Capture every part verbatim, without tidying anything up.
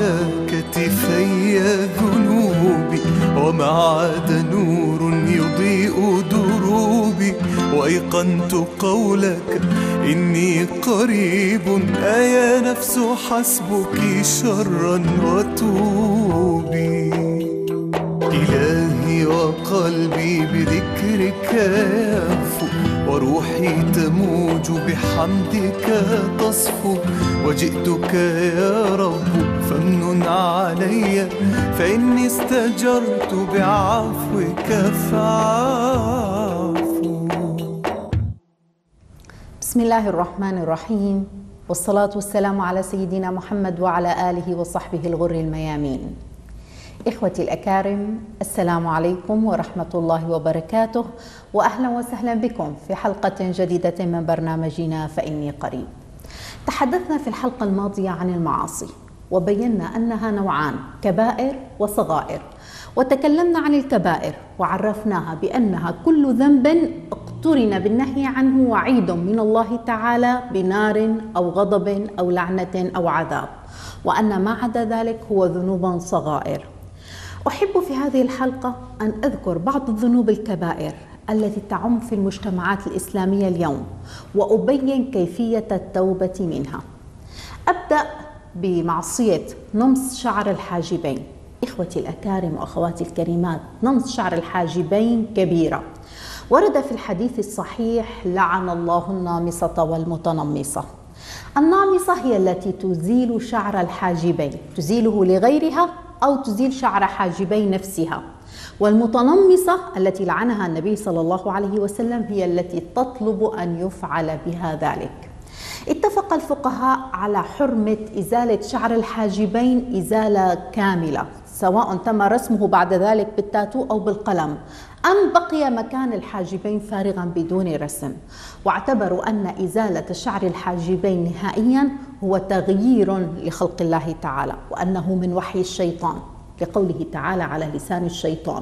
على كتفي ذنوبي، وما عاد نور يضيء دروبي، وأيقنت قولك إني قريب. أيا نفس حسبك شرا وتوبي. إلهي وقلبي بذكرك يهفو، وروحي تموج بحمدك تصفو، وجئتك يا رب فامنن علي، فإني استجرت بعفوك فاعفو. بسم الله الرحمن الرحيم، والصلاة والسلام على سيدنا محمد وعلى آله وصحبه الغر الميامين. إخوتي الأكارم، السلام عليكم ورحمة الله وبركاته، وأهلا وسهلا بكم في حلقة جديدة من برنامجنا فإني قريب. تحدثنا في الحلقة الماضية عن المعاصي، وبينا أنها نوعان: كبائر وصغائر. وتكلمنا عن الكبائر وعرفناها بأنها كل ذنب اقترن بالنهي عنه وعيد من الله تعالى بنار أو غضب أو لعنة أو عذاب، وأن ما عدا ذلك هو ذنوب صغائر. أحب في هذه الحلقة أن أذكر بعض الذنوب الكبائر التي تعم في المجتمعات الإسلامية اليوم، وأبين كيفية التوبة منها. أبدأ بمعصية نمص شعر الحاجبين. إخوتي الأكارم وأخواتي الكريمات، نمص شعر الحاجبين كبيرة. ورد في الحديث الصحيح: لعن الله النامصة والمتنمصة. النامصة هي التي تزيل شعر الحاجبين، تزيله لغيرها أو تزيل شعر حاجبي نفسها. والمتنمصة التي لعنها النبي صلى الله عليه وسلم هي التي تطلب أن يفعل بها ذلك. اتفق الفقهاء على حرمة إزالة شعر الحاجبين إزالة كاملة، سواء تم رسمه بعد ذلك بالتاتو أو بالقلم، أم بقي مكان الحاجبين فارغا بدون رسم. واعتبروا أن إزالة شعر الحاجبين نهائيا هو تغيير لخلق الله تعالى، وأنه من وحي الشيطان، لقوله تعالى على لسان الشيطان: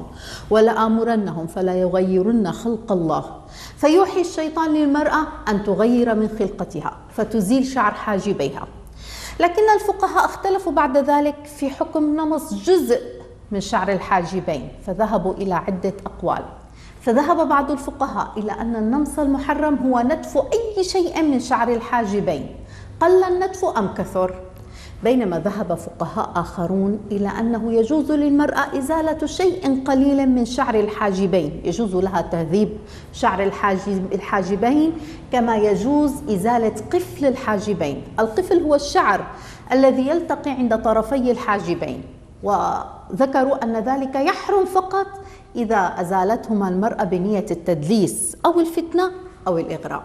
ولآمرنهم فلا يغيرن خلق الله. فيوحي الشيطان للمرأة أن تغير من خلقتها فتزيل شعر حاجبيها. لكن الفقهاء اختلفوا بعد ذلك في حكم نمص جزء من شعر الحاجبين، فذهبوا إلى عدة أقوال. فذهب بعض الفقهاء إلى أن النمص المحرم هو نتف أي شيء من شعر الحاجبين، قل النتف أم كثر، بينما ذهب فقهاء آخرون إلى أنه يجوز للمرأة إزالة شيء قليل من شعر الحاجبين، يجوز لها تهذيب شعر الحاجبين كما يجوز إزالة قفل الحاجبين. القفل هو الشعر الذي يلتقي عند طرفي الحاجبين، وذكروا أن ذلك يحرم فقط إذا أزالتهما المرأة بنية التدليس أو الفتنة أو الإغراء.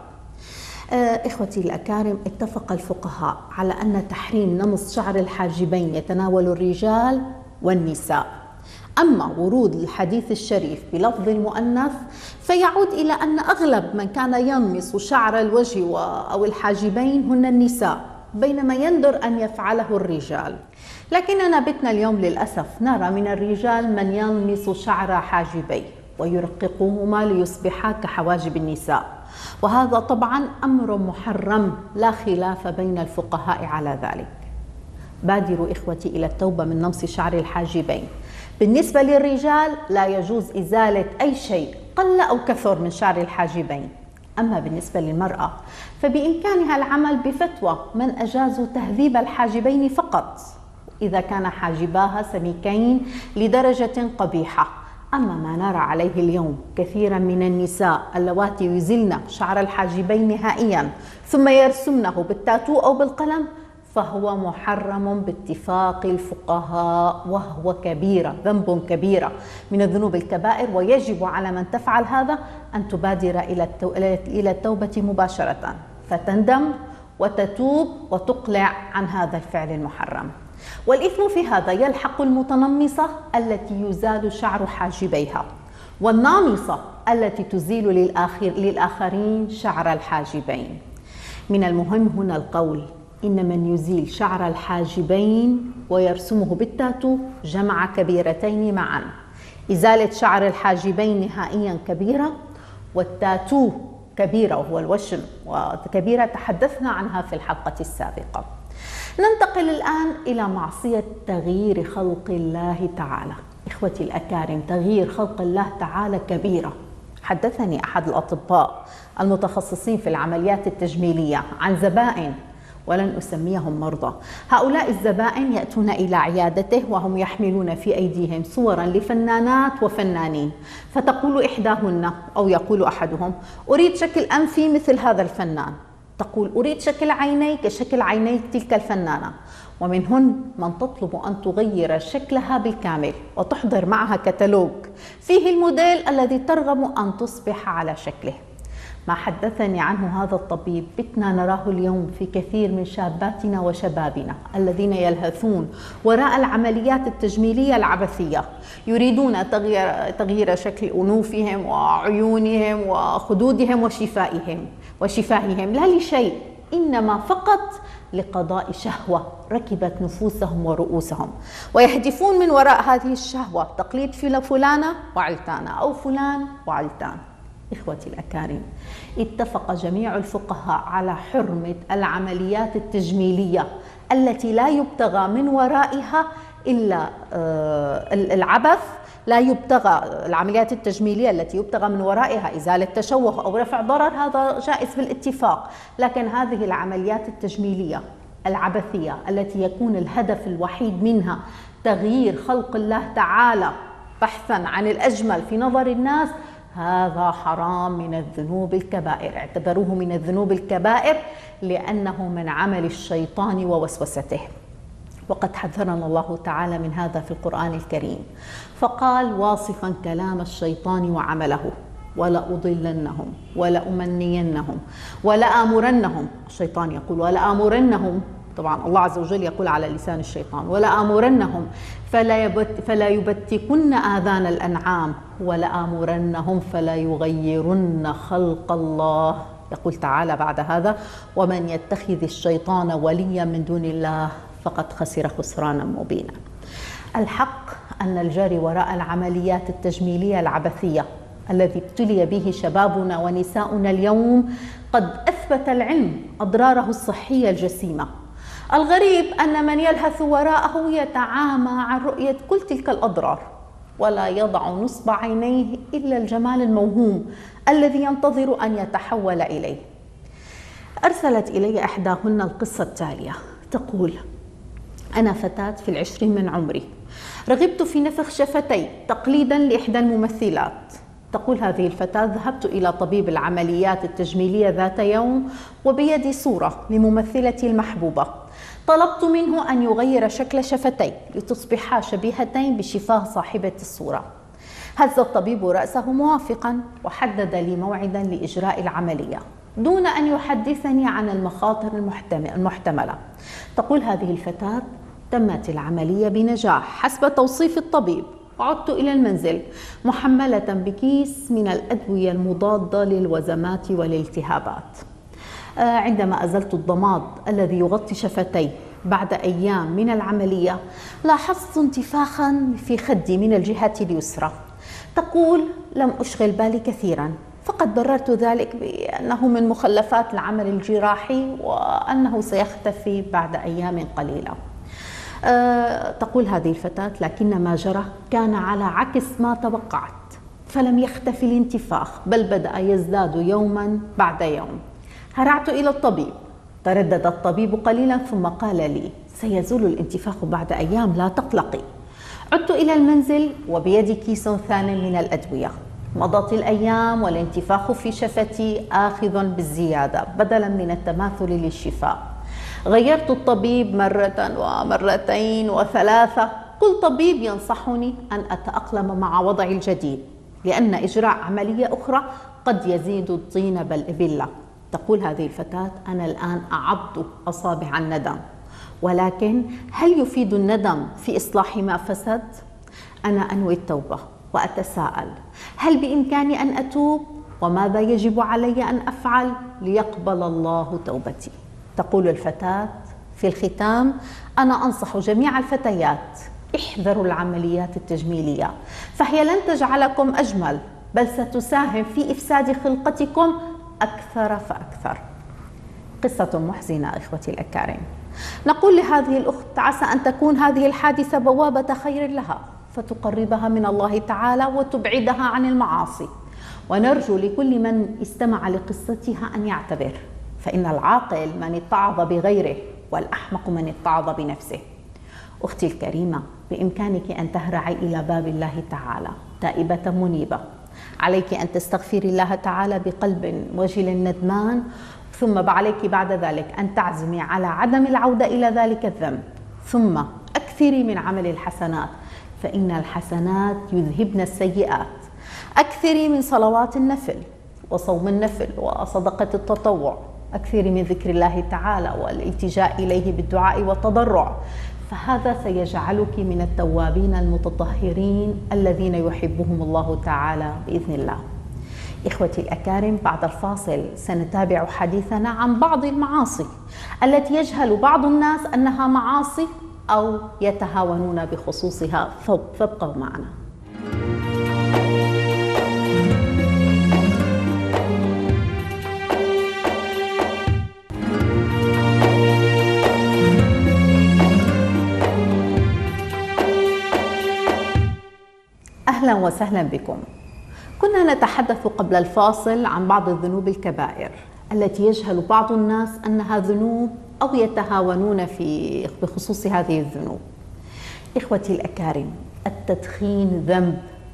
إخوتي الأكارم، اتفق الفقهاء على أن تحريم نمص شعر الحاجبين يتناول الرجال والنساء. أما ورود الحديث الشريف بلفظ المؤنث فيعود إلى أن أغلب من كان ينمص شعر الوجه أو الحاجبين هن النساء، بينما يندر أن يفعله الرجال. لكننا بتنا اليوم للأسف نرى من الرجال من ينمص شعر حاجبيه ويرققهما ليصبحا كحواجب النساء، وهذا طبعا أمر محرم لا خلاف بين الفقهاء على ذلك. بادروا إخوتي إلى التوبة من نمص شعر الحاجبين. بالنسبة للرجال لا يجوز إزالة أي شيء قل أو كثر من شعر الحاجبين. أما بالنسبة للمرأة فبإمكانها العمل بفتوى من أجازوا تهذيب الحاجبين فقط إذا كان حاجباها سميكين لدرجة قبيحة. أما ما نرى عليه اليوم كثيرا من النساء اللواتي يزلن شعر الحاجبين نهائيا ثم يرسمنه بالتاتو أو بالقلم فهو محرم باتفاق الفقهاء، وهو كبيرة، ذنب كبيرة من الذنوب الكبائر، ويجب على من تفعل هذا أن تبادر إلى التوبة مباشرة، فتندم وتتوب وتقلع عن هذا الفعل المحرم. والإثم في هذا يلحق المتنمصة التي يزال شعر حاجبيها، والنامصة التي تزيل للآخر للآخرين شعر الحاجبين. من المهم هنا القول إن من يزيل شعر الحاجبين ويرسمه بالتاتو جمع كبيرتين معا: إزالة شعر الحاجبين نهائيا كبيرة، والتاتو كبيرة وهو الوشم، وكبيرة تحدثنا عنها في الحلقة السابقة. ننتقل الآن إلى معصية تغيير خلق الله تعالى. إخوتي الأكارم، تغيير خلق الله تعالى كبيرة. حدثني أحد الأطباء المتخصصين في العمليات التجميلية عن زبائن، ولن أسميهم مرضى. هؤلاء الزبائن يأتون إلى عيادته وهم يحملون في أيديهم صورا لفنانات وفنانين، فتقول إحداهن أو يقول أحدهم: أريد شكل أنفي مثل هذا الفنان، تقول: أريد شكل عيني كشكل عيني تلك الفنانة. ومنهن من تطلب أن تغير شكلها بالكامل وتحضر معها كتالوج فيه الموديل الذي ترغب أن تصبح على شكله. ما حدثني عنه هذا الطبيب بتنا نراه اليوم في كثير من شاباتنا وشبابنا الذين يلهثون وراء العمليات التجميلية العبثية، يريدون تغيير, تغيير شكل أنوفهم وعيونهم وخدودهم وشفائهم وشفاههم، لا لشيء، إنما فقط لقضاء شهوة ركبت نفوسهم ورؤوسهم، ويهدفون من وراء هذه الشهوة تقليد فلانة وعلتانة أو فلان وعلتان. إخوتي الأكارم، اتفق جميع الفقهاء على حرمة العمليات التجميلية التي لا يبتغى من ورائها إلا العبث، لا يبتغى العمليات التجميلية التي يبتغى من ورائها إزالة تشوه أو رفع ضرر، هذا جائز بالاتفاق. لكن هذه العمليات التجميلية العبثية التي يكون الهدف الوحيد منها تغيير خلق الله تعالى بحثا عن الأجمل في نظر الناس، هذا حرام من الذنوب الكبائر. اعتبروه من الذنوب الكبائر لأنه من عمل الشيطان ووسوسته، وقد حذرنا الله تعالى من هذا في القرآن الكريم، فقال واصفا كلام الشيطان وعمله: ولأضلنهم ولأمنينهم ولآمرنهم. الشيطان يقول ولآمرنهم، طبعا الله عز وجل يقول على لسان الشيطان: ولآمرنهم فلا, يبت فلا يبتكن آذان الأنعام ولآمرنهم فلا يغيرن خلق الله. يقول تعالى بعد هذا: ومن يتخذ الشيطان وليا من دون الله فقد خسر خسرانا مبينا. الحق أن الجاري وراء العمليات التجميلية العبثية الذي ابتلي به شبابنا ونساؤنا اليوم قد أثبت العلم أضراره الصحية الجسيمة. الغريب أن من يلهث وراءه يتعامى عن رؤية كل تلك الأضرار، ولا يضع نصب عينيه إلا الجمال الموهوم الذي ينتظر أن يتحول إليه. أرسلت إلي إحداهن القصة التالية، تقول: أنا فتاة في العشرين من عمري، رغبت في نفخ شفتي تقليدا لإحدى الممثلات. تقول هذه الفتاة: ذهبت إلى طبيب العمليات التجميلية ذات يوم وبيدي صورة لممثلتي المحبوبة، طلبت منه أن يغير شكل شفتي لتصبحا شبيهتين بشفاه صاحبة الصورة. هز الطبيب رأسه موافقا وحدد لي موعدا لإجراء العملية دون أن يحدثني عن المخاطر المحتملة. تقول هذه الفتاة: تمت العملية بنجاح حسب توصيف الطبيب، وعدت إلى المنزل محملة بكيس من الأدوية المضادة للوزمات والالتهابات. عندما أزلت الضماد الذي يغطي شفتي بعد أيام من العملية، لاحظت انتفاخا في خدي من الجهة اليسرى. تقول: لم أشغل بالي كثيرا، فقد بررت ذلك بأنه من مخلفات العمل الجراحي وأنه سيختفي بعد أيام قليلة. أه تقول هذه الفتاة: لكن ما جرى كان على عكس ما توقعت، فلم يختفي الانتفاخ بل بدأ يزداد يوما بعد يوم. هرعت إلى الطبيب، تردد الطبيب قليلا ثم قال لي: سيزول الانتفاخ بعد أيام، لا تقلقي. عدت إلى المنزل وبيدي كيس ثان من الأدوية. مضت الأيام والانتفاخ في شفتي آخذ بالزيادة بدلا من التماثل للشفاء. غيرت الطبيب مرة ومرتين وثلاثة، كل طبيب ينصحني أن أتأقلم مع وضعي الجديد، لأن إجراء عملية أخرى قد يزيد الطين بلة. تقول هذه الفتاة: أنا الآن أعض أصابع الندم، ولكن هل يفيد الندم في إصلاح ما فسد؟ أنا أنوي التوبة وأتساءل: هل بإمكاني أن أتوب؟ وماذا يجب علي أن أفعل ليقبل الله توبتي؟ تقول الفتاة في الختام: أنا أنصح جميع الفتيات: احذروا العمليات التجميلية، فهي لن تجعلكم أجمل، بل ستساهم في إفساد خلقتكم أكثر فأكثر. قصة محزنة إخوتي الأكارم. نقول لهذه الأخت عسى أن تكون هذه الحادثة بوابة خير لها فتقربها من الله تعالى وتبعدها عن المعاصي. ونرجو لكل من استمع لقصتها أن يعتبر، فإن العاقل من اتعظ بغيره والأحمق من اتعظ بنفسه. أختي الكريمة، بإمكانك أن تهرعي إلى باب الله تعالى تائبة منيبة. عليك أن تستغفري الله تعالى بقلب وجل ندمان، ثم عليك بعد ذلك أن تعزمي على عدم العودة إلى ذلك الذنب، ثم أكثري من عمل الحسنات فإن الحسنات يذهبن السيئات. أكثري من صلوات النفل وصوم النفل وصدقة التطوع. أكثري من ذكر الله تعالى والالتجاء إليه بالدعاء والتضرع، فهذا سيجعلك من التوابين المتطهرين الذين يحبهم الله تعالى بإذن الله. إخوتي الأكارم، بعد الفاصل سنتابع حديثنا عن بعض المعاصي التي يجهل بعض الناس أنها معاصي أو يتهاونون بخصوصها، فابقوا معنا. أهلا وسهلا بكم. كنا نتحدث قبل الفاصل عن بعض الذنوب الكبائر التي يجهل بعض الناس أنها ذنوب أو يتهاونون في بخصوص هذه الذنوب. إخوتي الأكارم، التدخين ذنب.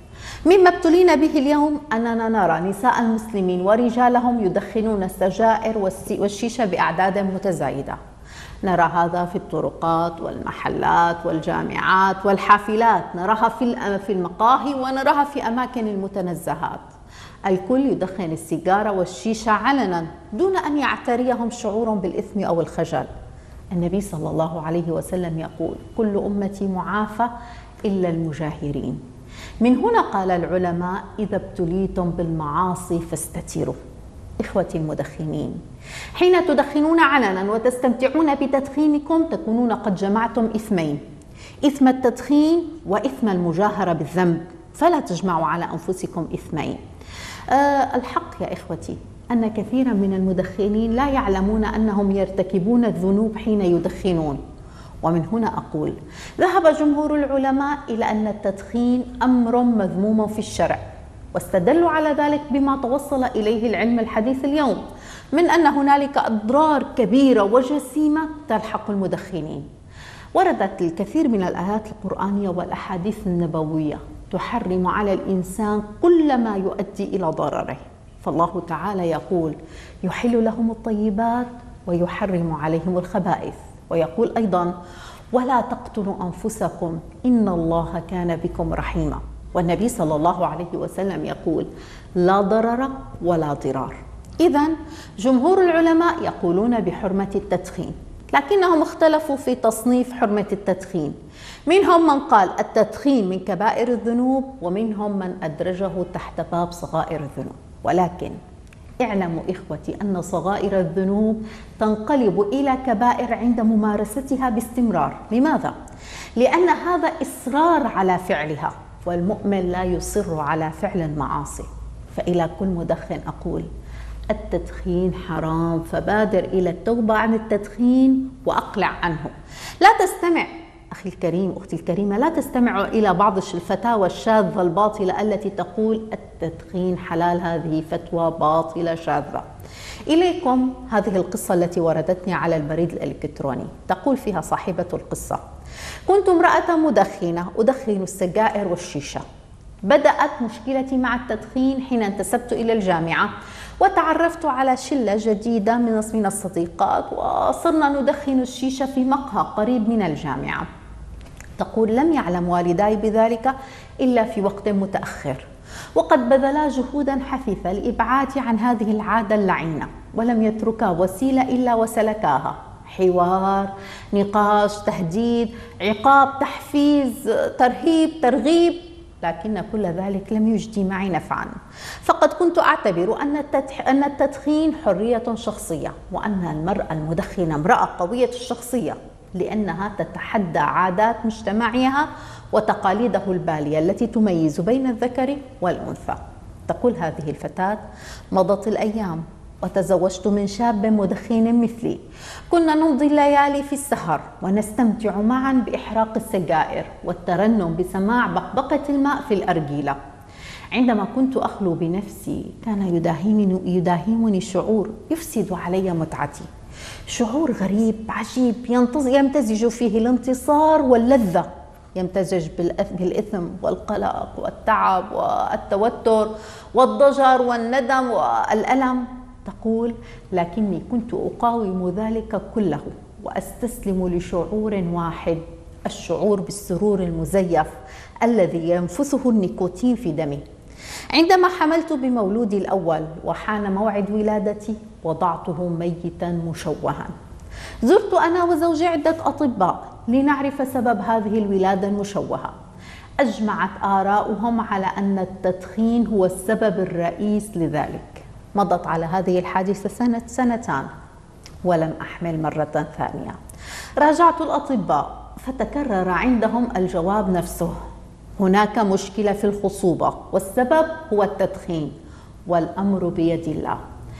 مما ابتلينا به اليوم أننا نرى نساء المسلمين ورجالهم يدخنون السجائر والشيشة بأعداد متزايدة. نرى هذا في الطرقات والمحلات والجامعات والحافلات، نراها في المقاهي ونراها في أماكن المتنزهات. الكل يدخن السيجارة والشيشة علنا دون أن يعتريهم شعور بالإثم أو الخجل. النبي صلى الله عليه وسلم يقول: كل أمتي معافى إلا المجاهرين. من هنا قال العلماء: إذا ابتليتم بالمعاصي فاستتروا. إخوتي المدخنين، حين تدخنون علنا وتستمتعون بتدخينكم تكونون قد جمعتم إثمين: إثم التدخين وإثم المجاهرة بالذنب، فلا تجمعوا على أنفسكم إثمين. أه الحق يا إخوتي أن كثيرا من المدخنين لا يعلمون أنهم يرتكبون الذنوب حين يدخنون. ومن هنا أقول: ذهب جمهور العلماء إلى أن التدخين أمر مذموم في الشرع، واستدلوا على ذلك بما توصل إليه العلم الحديث اليوم من أن هنالك أضرار كبيرة وجسيمة تلحق المدخنين. وردت الكثير من الآيات القرآنية والأحاديث النبوية تحرم على الإنسان كل ما يؤدي إلى ضرره، فالله تعالى يقول: يحل لهم الطيبات ويحرم عليهم الخبائث، ويقول أيضا: ولا تقتلوا أنفسكم إن الله كان بكم رحيما. والنبي صلى الله عليه وسلم يقول: لا ضرر ولا ضرار. إذن جمهور العلماء يقولون بحرمة التدخين، لكنهم اختلفوا في تصنيف حرمة التدخين. منهم من قال التدخين من كبائر الذنوب، ومنهم من أدرجه تحت باب صغائر الذنوب. ولكن اعلموا إخوتي أن صغائر الذنوب تنقلب إلى كبائر عند ممارستها باستمرار. لماذا؟ لأن هذا إصرار على فعلها، والمؤمن لا يصر على فعل المعاصي. فإلى كل مدخن أقول: التدخين حرام، فبادر إلى التوبة عن التدخين وأقلع عنه. لا تستمع أخي الكريم، أختي الكريمة، لا تستمعوا إلى بعض الفتاوى الشاذة الباطلة التي تقول التدخين حلال. هذه فتوى باطلة شاذة. إليكم هذه القصة التي وردتني على البريد الإلكتروني. تقول فيها صاحبة القصة: كنت امرأة مدخنة أدخن السجائر والشيشة. بدأت مشكلتي مع التدخين حين انتسبت إلى الجامعة وتعرفت على شلة جديدة من الصديقات، وصرنا ندخن الشيشة في مقهى قريب من الجامعة. تقول: لم يعلم والداي بذلك إلا في وقت متأخر، وقد بذلا جهودا حثيثة لإبعادي عن هذه العادة اللعينة، ولم يتركا وسيلة إلا وسلكاها: حوار، نقاش، تهديد، عقاب، تحفيز، ترهيب، ترغيب. لكن كل ذلك لم يجدي معي نفعا، فقد كنت أعتبر أن التدخين حرية شخصية، وأن المرأة المدخنة امرأة قوية الشخصية، لأنها تتحدى عادات مجتمعها وتقاليده البالية التي تميز بين الذكر والأنثى. تقول هذه الفتاة: مضت الأيام وتزوجت من شاب مدخن مثلي. كنا نمضي الليالي في السهر ونستمتع معا بإحراق السجائر والترنم بسماع بقبقة الماء في الأرجيلة. عندما كنت أخلو بنفسي كان يداهمني, يداهمني شعور يفسد علي متعتي، شعور غريب عجيب يمتزج فيه الانتصار واللذة، يمتزج بالإثم والقلق والتعب والتوتر والضجر والندم والألم. تقول: لكني كنت أقاوم ذلك كله وأستسلم لشعور واحد، الشعور بالسرور المزيف الذي ينفثه النيكوتين في دمي. عندما حملت بمولودي الأول وحان موعد ولادتي وضعته ميتا مشوها. زرت أنا وزوجي عدة أطباء لنعرف سبب هذه الولادة المشوهة. أجمعت آراؤهم على أن التدخين هو السبب الرئيس لذلك. مضت على هذه الحادثة سنة سنتان ولم أحمل مرة ثانية. راجعت الأطباء فتكرر عندهم الجواب نفسه: هناك مشكلة في الخصوبة والسبب هو التدخين والأمر بيد الله.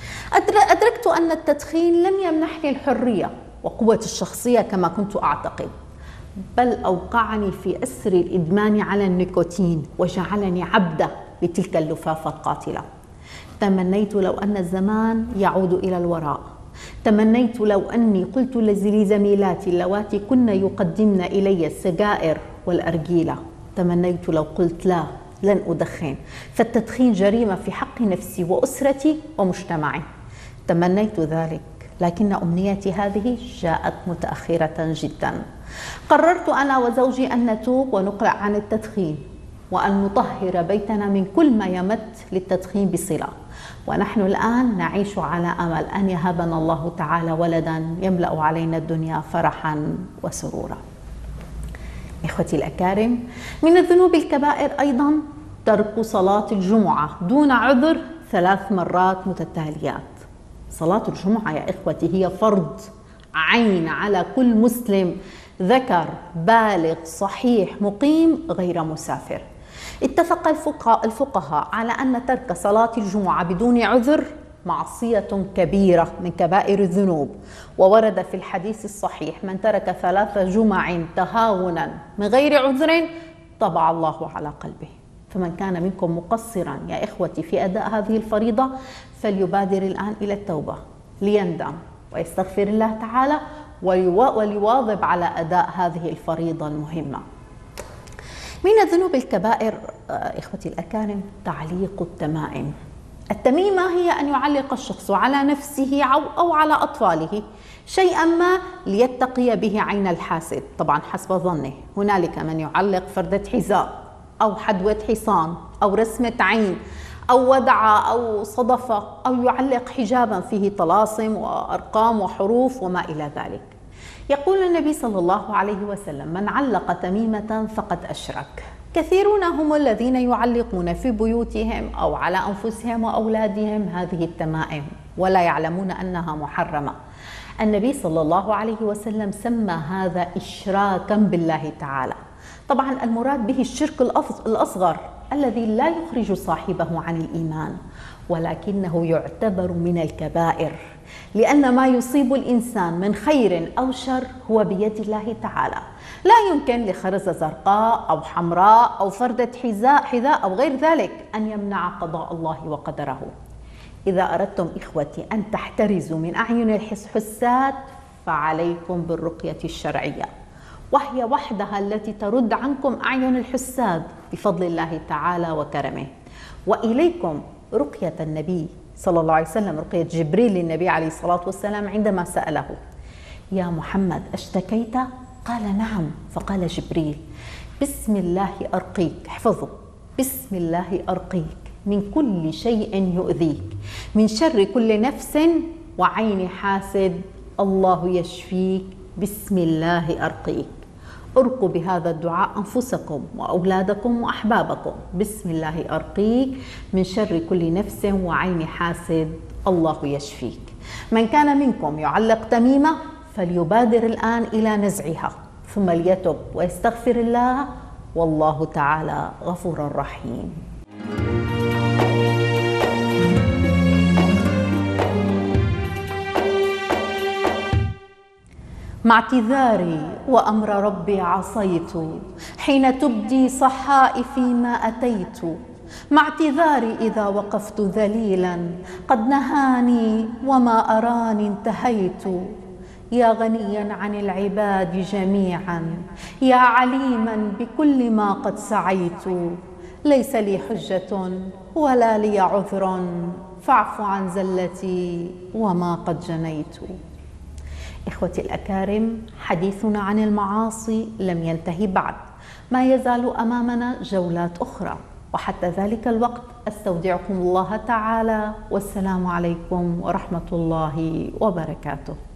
أدركت أن التدخين لم يمنحني الحرية وقوة الشخصية كما كنت أعتقد، بل أوقعني في أسر الإدمان على النيكوتين وجعلني عبدة لتلك اللفافة القاتلة. تمنيت لو أن الزمان يعود إلى الوراء. تمنيت لو أني قلت لزميلاتي اللواتي كن يقدمن إلي السجائر والأرجيلة، تمنيت لو قلت: لا، لن أدخن، فالتدخين جريمة في حق نفسي وأسرتي ومجتمعي. تمنيت ذلك، لكن أمنيتي هذه جاءت متأخرة جدا. قررت أنا وزوجي أن نتوب ونقلع عن التدخين وأن نطهر بيتنا من كل ما يمت للتدخين بصلة. ونحن الآن نعيش على أمل أن يهبنا الله تعالى ولدا يملأ علينا الدنيا فرحا وسرورا. إخوتي الأكارم، من الذنوب الكبائر أيضا ترك صلاة الجمعة دون عذر ثلاث مرات متتاليات. صلاة الجمعة يا إخوتي هي فرض عين على كل مسلم ذكر بالغ صحيح مقيم غير مسافر. اتفق الفقهاء على أن ترك صلاة الجمعة بدون عذر معصية كبيرة من كبائر الذنوب، وورد في الحديث الصحيح: من ترك ثلاث جمع تهاونا من غير عذر طبع الله على قلبه. فمن كان منكم مقصرا يا إخوتي في أداء هذه الفريضة فليبادر الآن إلى التوبة ليندم ويستغفر الله تعالى وليواظب على أداء هذه الفريضة المهمة. من الذنوب الكبائر إخوتي الأكارم تعليق التمائم. التميمة هي أن يعلق الشخص على نفسه أو على أطفاله شيئا ما ليتقي به عين الحاسد، طبعا حسب ظنه. هنالك من يعلق فردة حذاء أو حدوة حصان أو رسمة عين أو ودعة أو صدفة، أو يعلق حجابا فيه طلاسم وأرقام وحروف وما إلى ذلك. يقول النبي صلى الله عليه وسلم: من علق تميمة فقد أشرك. كثيرون هم الذين يعلقون في بيوتهم أو على أنفسهم وأولادهم هذه التمائم ولا يعلمون أنها محرمة. النبي صلى الله عليه وسلم سمى هذا إشراكا بالله تعالى. طبعا المراد به الشرك الأصغر الذي لا يخرج صاحبه عن الإيمان، ولكنه يعتبر من الكبائر، لأن ما يصيب الإنسان من خير أو شر هو بيد الله تعالى. لا يمكن لخرزة زرقاء أو حمراء أو فردة حذاء حذاء أو غير ذلك أن يمنع قضاء الله وقدره. إذا أردتم إخوتي أن تحترزوا من أعين الحساد فعليكم بالرقية الشرعية، وهي وحدها التي ترد عنكم أعين الحساد بفضل الله تعالى وكرمه. وإليكم رقية النبي صلى الله عليه وسلم، رقية جبريل للنبي عليه الصلاة والسلام عندما سأله: يا محمد أشتكيت؟ قال: نعم. فقال جبريل: بسم الله أرقيك، احفظه، بسم الله أرقيك من كل شيء يؤذيك، من شر كل نفس وعين حاسد، الله يشفيك، بسم الله أرقيك. ارقوا بهذا الدعاء أنفسكم وأولادكم وأحبابكم: بسم الله أرقيك من شر كل نفس وعين حاسد، الله يشفيك. من كان منكم يعلق تميمة فليبادر الآن إلى نزعها، ثم ليتب ويستغفر الله، والله تعالى غفور رحيم. مع اعتذاري وأمر ربي عصيت، حين تبدي صحائفي ما أتيت. مع اعتذاري إذا وقفت ذليلا، قد نهاني وما أراني انتهيت. يا غنيا عن العباد جميعا، يا عليما بكل ما قد سعيت. ليس لي حجة ولا لي عذر، فاعف عن زلتي وما قد جنيت. إخوتي الأكارم، حديثنا عن المعاصي لم ينتهي بعد، ما يزال أمامنا جولات أخرى، وحتى ذلك الوقت أستودعكم الله تعالى، والسلام عليكم ورحمة الله وبركاته.